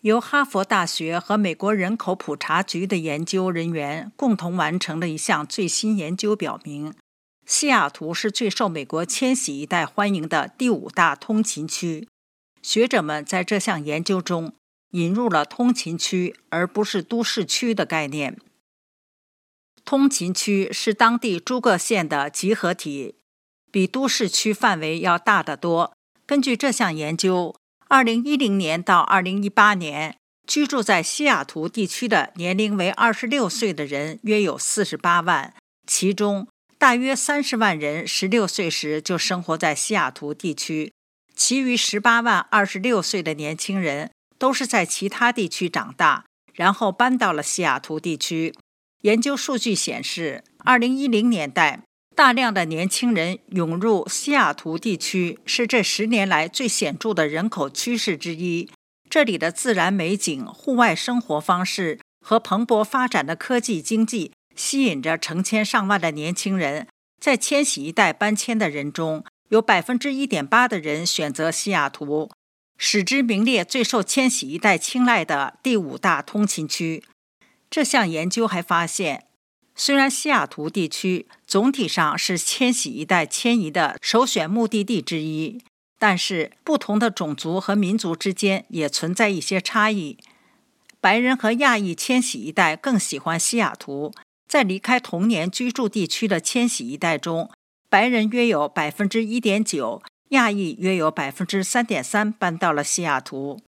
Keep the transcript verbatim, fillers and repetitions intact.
由哈佛大学和美国人口普查局的研究人员共同完成的一项最新研究表明，西雅图是最受美国千禧一代欢迎的第五大通勤区。学者们在这项研究中引入了通勤区而不是都市区的概念。通勤区是当地诸个县的集合体，比都市区范围要大得多。根据这项研究，二零一零年到二零一八年，居住在西雅图地区的年龄为二十六岁的人约有四十八万，其中大约三十万人十六岁时就生活在西雅图地区，其余十八万二十六岁的年轻人都是在其他地区长大，然后搬到了西雅图地区。研究数据显示，二零一零年代大量的年轻人涌入西雅图地区是这十年来最显著的人口趋势之一。这里的自然美景、户外生活方式和蓬勃发展的科技经济吸引着成千上万的年轻人。在千禧一代搬迁的人中，有 百分之一点八 的人选择西雅图，使之名列最受千禧一代青睐的第五大通勤区。这项研究还发现，虽然西雅图地区总体上是千禧一代迁移的首选目的地之一，但是不同的种族和民族之间也存在一些差异。白人和亚裔千禧一代更喜欢西雅图，在离开童年居住地区的千禧一代中，白人约有 百分之一点九， 亚裔约有 百分之三点三 搬到了西雅图。